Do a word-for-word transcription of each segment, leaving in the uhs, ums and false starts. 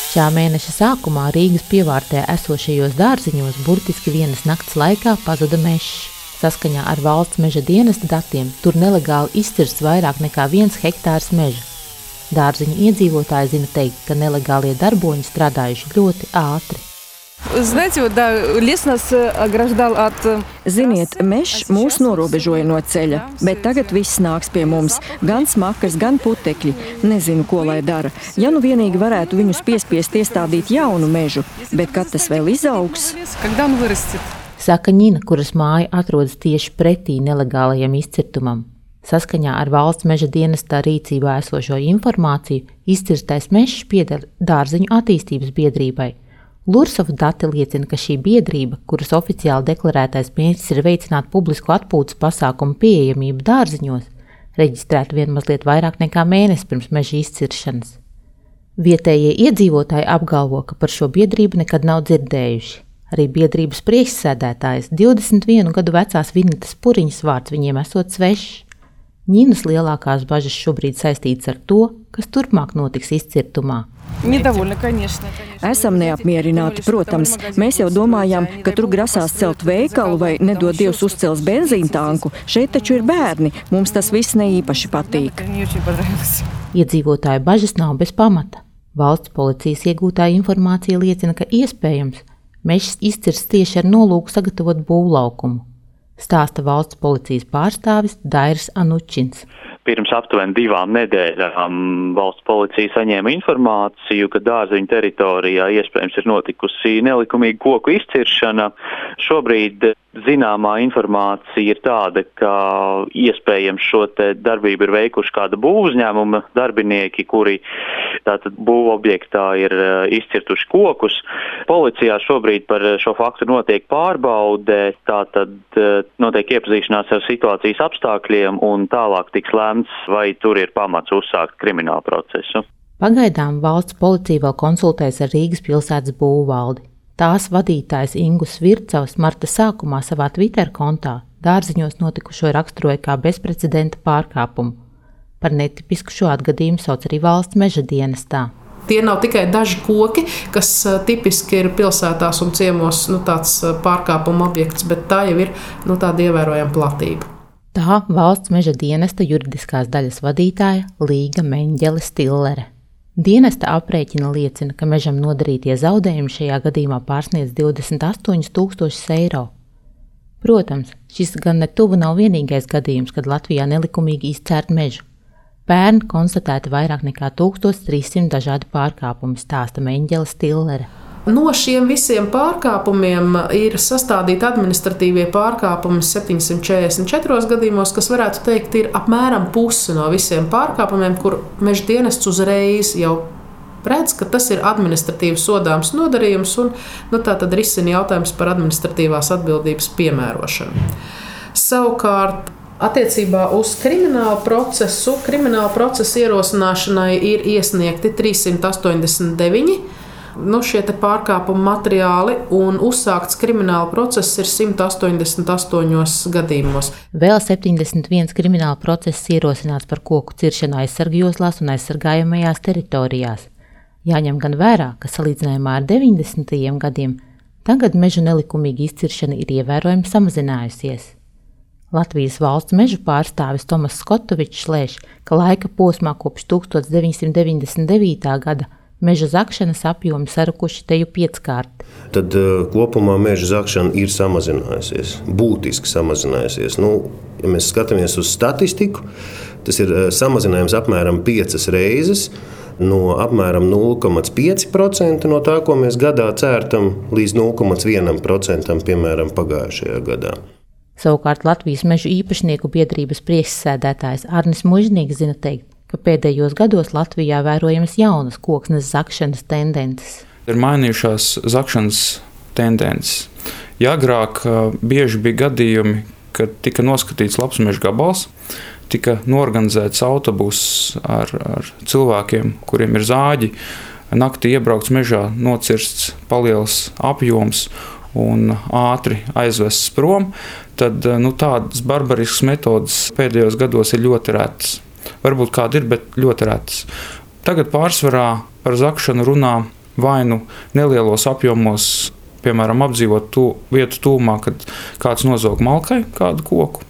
Šā mēneša sākumā Rīgas pievārtē esošajos dārziņos burtiski vienas nakts laikā pazuda mežs. Saskaņā ar valsts meža dienesta datiem tur nelegāli izcirsts vairāk nekā viens hektārs meža. Dārziņu iedzīvotāji zina teikt, ka nelegālie darboņi strādājuši ļoti ātri. Ziniet, mežs mūs norobežoja no ceļa, bet tagad viss nāks pie mums. Gan smakas, gan putekļi. Nezinu, ko lai dara. Ja nu vienīgi varētu viņus piespiest iestādīt jaunu mežu, bet kad tas vēl izaugs? Saka Ņina, kuras māja atrodas tieši pretī nelegālajam izcirtumam. Saskaņā ar valsts meža dienestā rīcībā esošo informāciju izcirstais mežs pieder Dārziņu attīstības biedrībai. Lursovu dati liecina, ka šī biedrība, kuras oficiāli deklarētais mērķis ir veicināt publisku atpūtas pasākumu pieejamību dārziņos, reģistrēta vien mazliet vairāk nekā mēnesi pirms meža izciršanas. Vietējie iedzīvotāji apgalvo, ka par šo biedrību nekad nav dzirdējuši. Arī biedrības priekšsēdētājas divdesmit vienu gadu vecās Vinitas Puriņas vārds viņiem esot svešs. Ņinas lielākās bažas šobrīd saistītas ar to, kas turpmāk notiks izcirtumā. Esam neapmierināti, protams. Mēs jau domājām, ka tur grasās celt veikalu vai nedod Dievs uzcels benzīntanku. Šeit taču ir bērni. Mums tas viss neīpaši patīk. Iedzīvotāju bažas nav bez pamata. Valsts policijas iegūtā informācija liecina, ka iespējams mežs izcirsts tieši ar nolūku sagatavot būvlaukumu. Stāsta valsts policijas pārstāvis Dairis Anučins. Pirms aptuveni divām nedēļām valsts policija saņēma informāciju, ka dārziņu teritorijā iespējams ir notikusi nelikumīga koku izciršana. Šobrīd zināmā informācija ir tāda, ka iespējams šo te darbību ir veikuši kāda būvuzņēmuma darbinieki, kuri tātad būvobjektā ir izcirtuši kokus. Policijā šobrīd par šo faktu notiek pārbaude, tātad notiek iepazīšanās ar situācijas apstākļiem un tālāk tiks lēmts, vai tur ir pamats uzsākt kriminālu procesu. Pagaidām valsts policija vēl konsultējas ar Rīgas pilsētas būvvaldi. Tās vadītājs Ingus Vircavs marta sākumā savā Twitter kontā dārziņos notikušo raksturoja kā bezprecedenta pārkāpumu. Par netipisku šo atgadījumu sauc arī valsts meža dienestā. Tie nav tikai daži koki, kas tipiski ir pilsētās un ciemos nu, tāds pārkāpuma objekts, bet tā jau ir nu, tāda ievērojama platība. Tā valsts meža dienesta juridiskās daļas vadītāja Līga Meņģele Stillere. Dienesta aprēķina liecina, ka mežam nodarītie zaudējumi šajā gadījumā pārsniedz divdesmit astoņus tūkstošus eiro. Protams, šis gan ne tuvu nav vienīgais gadījums, kad Latvijā nelikumīgi izcērt mežu. Pērn konstatēti vairāk nekā tūkstoš trīs simti dažādi pārkāpumi, stāsta Meņģele Stillere. No šiem visiem pārkāpumiem ir sastādīti administratīvie pārkāpumi septiņsimt četrdesmit četros gadījumos, kas varētu teikt ir apmēram puse no visiem pārkāpumiem, kur meža dienests uzreiz jau redz, ka tas ir administratīvs sodāms nodarījums un nu, tā tad risina jautājums par administratīvās atbildības piemērošanu. Savukārt, attiecībā uz kriminālu procesu, kriminālu procesu ierosināšanai ir iesniegti trīssimt astoņdesmit deviņi Nu, šie pārkāpuma materiāli un uzsākts krimināla process ir simt astoņdesmit astoņos gadījumos. Vēl septiņdesmit viens krimināla process ierosināts par koku ciršanu aizsargjoslās un aizsargājamajās teritorijās. Jāņem gan vērā, ka salīdzinājumā ar deviņdesmitajiem gadiem tagad mežu nelikumīga izciršana ir ievērojami samazinājusies. Latvijas valsts mežu pārstāvis Tomas Skotovičs lēš, ka laika posmā kopš tūkstoš deviņsimt deviņdesmit devītā gada meža zakšanas apjomi sarukuši teju pieckārt. Tad uh, kopumā meža zakšana ir samazinājusies, būtiski samazinājusies. Nu, ja mēs skatāmies uz statistiku, tas ir uh, samazinājums apmēram piecas reizes, no apmēram nulle komats pieci procenti no tā, ko mēs gadā cērtam, līdz nulle komats viens procents, piemēram, pagājušajā gadā. Savukārt Latvijas mežu īpašnieku biedrības priekšsēdētājs Arnis Mužnīgs zina teikt, ka pēdējos gados Latvijā vērojamas jaunas koksnes zakšanas tendences. Ir mainījušās zakšanas tendences. Ja agrāk bieži bija gadījumi, kad tika noskatīts labs meža gabals, tika norganizēts autobuss ar, ar cilvēkiem, kuriem ir zāģi, naktī iebraukts mežā, nocirsts paliels apjoms un ātri aizvests prom, tad nu, tādas barbariskas metodas pēdējos gados ir ļoti retas. Varbūt kāda ir, bet ļoti retas. Tagad pārsvarā par zakšanu runā vai nu nelielos apjomos, piemēram, apdzīvot tu, vietu tūmā, kad kāds nozog malkai kādu koku,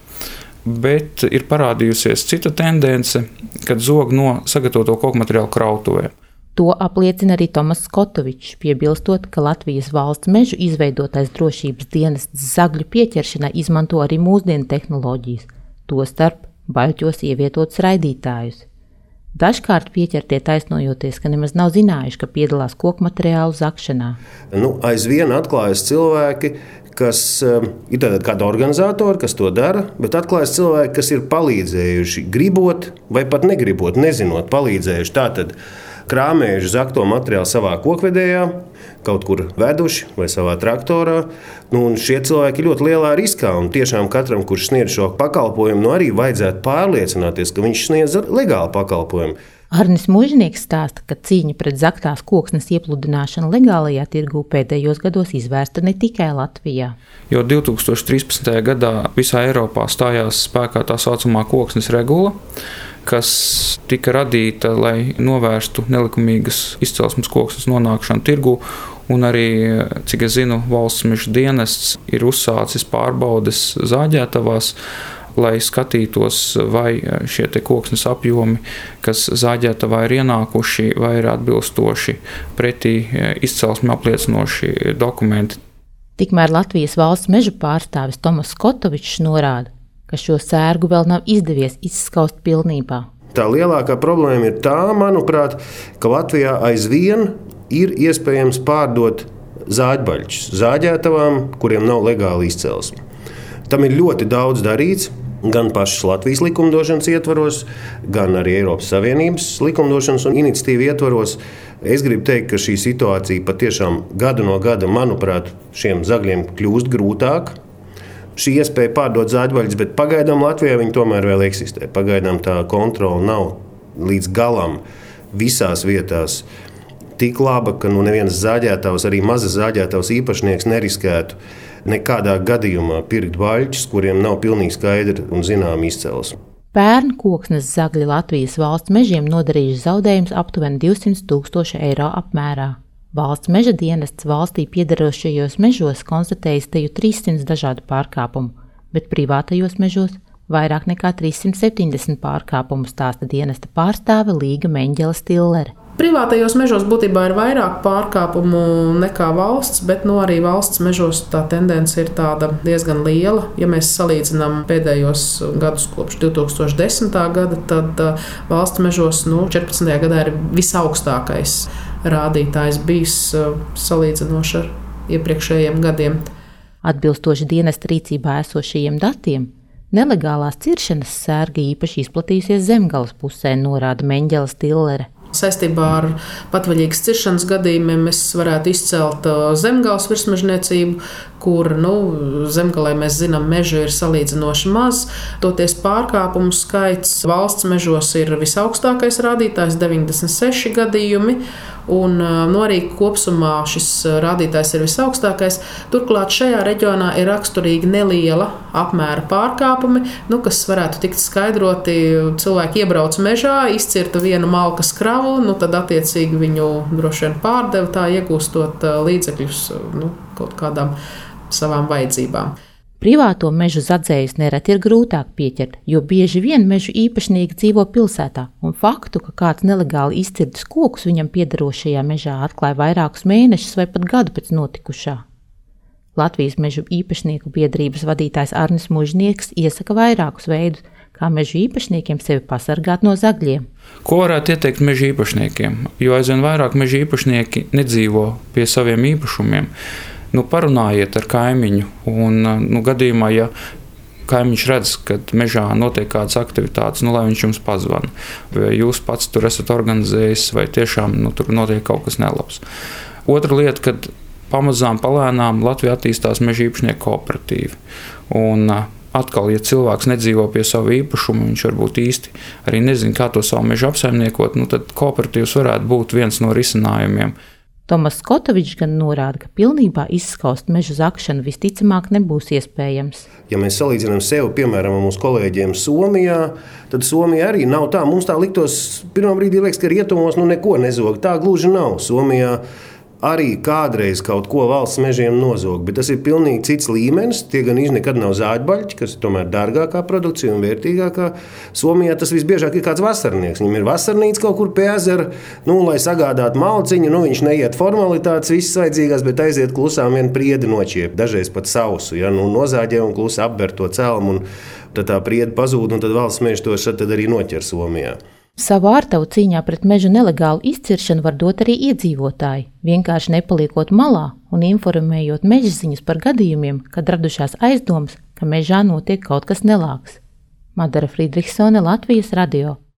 bet ir parādījusies cita tendence, kad zog no sagatavoto koku materiālu krautuvē. To apliecina arī Tomas Skotovičs, piebilstot, ka Latvijas valsts mežu izveidotais drošības dienests zagļu pieķeršanai izmanto arī mūsdienu tehnoloģijas, tostarp baļķos ievietotus raidītājus. Dažkārt pieķertie taisnojoties, ka nemaz nav zinājuši, ka piedalās koku materiālu zakšanā. Nu, aizvien atklājas cilvēki, kas um, ir kādi organizatori, kas to dara, bet atklājas cilvēki, kas ir palīdzējuši, gribot vai pat negribot, nezinot, palīdzējuši tātad krāmējuši zakto materiālu savā kokvedējā, kaut kur veduši vai savā traktorā. Nu, šie cilvēki ir ļoti lielā riskā, un tiešām katram, kurš sniedz šo pakalpojumu, nu arī vajadzētu pārliecināties, ka viņš sniedz legālu pakalpojumu. Arnis Mužnieks stāsta, ka cīņa pret zaktās koksnes iepludināšanu legālajā tirgū pēdējos gados izvērsta ne tikai Latvijā. Jo divi tūkstoši trīspadsmitajā gadā visā Eiropā stājās spēkā tā saucamā koksnes regula, kas tika radīta, lai novērstu nelikumīgas izcelsmes koksnes nonākšanu tirgū, un arī, cik es zinu, valsts meža dienests ir uzsācis pārbaudes zāģētavās, lai skatītos, vai šie te koksnes apjomi, kas zāģētavā ir ienākuši, vai ir atbilstoši pretī izcelsmi apliecinoši dokumenti. Tikmēr Latvijas valsts meža pārstāvis Tomas Skotovičs norāda, ka šo sērgu vēl nav izdevies izskaust pilnībā. Tā lielākā problēma ir tā, manuprāt, ka Latvijā aizvien ir iespējams pārdot zāģbaļķus zāģētavām, kuriem nav legāla izcelsme. Tam ir ļoti daudz darīts, gan pašas Latvijas likumdošanas ietvaros, gan arī Eiropas Savienības likumdošanas un iniciatīvu ietvaros. Es gribu teikt, ka šī situācija patiešām gadu no gada, manuprāt, šiem zagļiem kļūst grūtāk. Šī iespēja pārdot zāģbaļķus, bet pagaidām Latvijā viņi tomēr vēl eksistē. Pagaidām tā kontrole nav līdz galam visās vietās tik laba, ka nu neviens zāģētavs, arī mazas zāģētavs īpašnieks neriskētu nekādā gadījumā pirkt baļķus, kuriem nav pilnīgi skaidra un zināma izcelsme. Pērn koksnes zagļi Latvijas valsts mežiem nodarījuši zaudējumus aptuveni divsimt tūkstoši eiro apmērā. Valsts meža dienests valstī piederošajos mežos konstatējis teju trīssimt dažādu pārkāpumu, bet privātajos mežos vairāk nekā trīssimt septiņdesmit pārkāpumu, stāsta dienesta pārstāve Līga Meņģele Stillere. Privātajos mežos būtībā ir vairāk pārkāpumu nekā valsts, bet nu, arī valsts mežos tā tendence ir tāda diezgan liela. Ja mēs salīdzinām pēdējos gadus kopš divi tūkstoši desmitā gada, tad valsts mežos nu, četrpadsmitajā gadā ir visaugstākais rādītājs bijis salīdzinoši ar iepriekšējiem gadiem. Atbilstoši dienesta rīcībā esošajiem datiem, nelegālās ciršanas sērga īpaši izplatījusies Zemgales pusē, norāda Meņģele Stillere. Saistībā ar patvaļīgas ciršanas gadījumiem mēs varētu izcelt Zemgales virsmežniecību, kur nu, Zemgalē mēs zinām, mežu ir salīdzinoši maz. Toties pārkāpumu skaits valsts mežos ir visaugstākais rādītājs - deviņdesmit seši gadījumi. Un, nu, arī kopsumā šis rādītājs ir visaugstākais. Turklāt šajā reģionā ir raksturīgi neliela apmēra pārkāpumi, nu, kas varētu tikt skaidroti. Cilvēki iebrauc mežā, izcirta vienu malkas kravu, nu, tad attiecīgi viņu droši vien pārdeva, tā iegūstot līdzekļus nu, kaut kādām savām vajadzībām. Privāto mežu zadzējus nereti ir grūtāk pieķert, jo bieži vien mežu īpašnieki dzīvo pilsētā, un faktu, ka kāds nelegāli izcirtus kokus viņam piederošajā mežā atklāja vairākus mēnešus vai pat gadu pēc notikušā. Latvijas mežu īpašnieku biedrības vadītājs Arnis Mužnieks iesaka vairākus veidus, kā mežu īpašniekiem sevi pasargāt no zagļiem. Ko varētu ieteikt mežu īpašniekiem? Jo aizvien vairāk mežu īpašnieki nedzīvo pie saviem īpašumiem. Nu, parunājiet ar kaimiņu, un nu, gadījumā, ja kaimiņš redz, ka mežā notiek kādas aktivitātes, nu, lai viņš jums pazvana, vai jūs pats tur esat organizējis, vai tiešām nu, tur notiek kaut kas nelabs. Otra lieta, kad pamazām palēnām Latvijā attīstās meža īpašnieku kooperatīvi. Un atkal, ja cilvēks nedzīvo pie savu īpašumu, viņš varbūt īsti arī nezina, kā to savu mežu apsaimniekot, nu, tad kooperatīvs varētu būt viens no risinājumiem. Tomas Skotovičs gan norāda, ka pilnībā izskaust mežu zakšanu visticamāk nebūs iespējams. Ja mēs salīdzinām sevi, piemēram, ar mūsu kolēģiem Somijā, tad Somija arī nav tā. Mums tā liktos, pirmā brīdī liekas, ka rietumos nu neko nezog. Tā gluži nav. Somijā arī kādreiz kaut ko valsts mežiem nozog, bet tas ir pilnīgi cits līmenis. Tie gan īsti nekad nav zāģbaļķi, kas ir tomēr dārgākā produkcija un vērtīgākā. Somijā tas visbiežāk ir kāds vasarnieks. Viņam ir vasarnīca kaut kur pie ezera, nu, lai sagādātu malciņu. Nu, viņš neiet formalitātes visas vajadzīgās, bet aiziet klusām vien priedi nočiep, dažreiz pat sausu. Ja? Nu, nozāģē un klusi apber to celmu, un tad tā priedi pazūd, un tad valsts meži to šad tad arī noķer Somijā. Savu ārtavu cīņā pret meža nelegālu izciršanu var dot arī iedzīvotāji, vienkārši nepaliekot malā un informējot mežziņus par gadījumiem, kad radušās aizdomas, ka mežā notiek kaut kas nelāks. Madara Friedrichsone, Latvijas radio.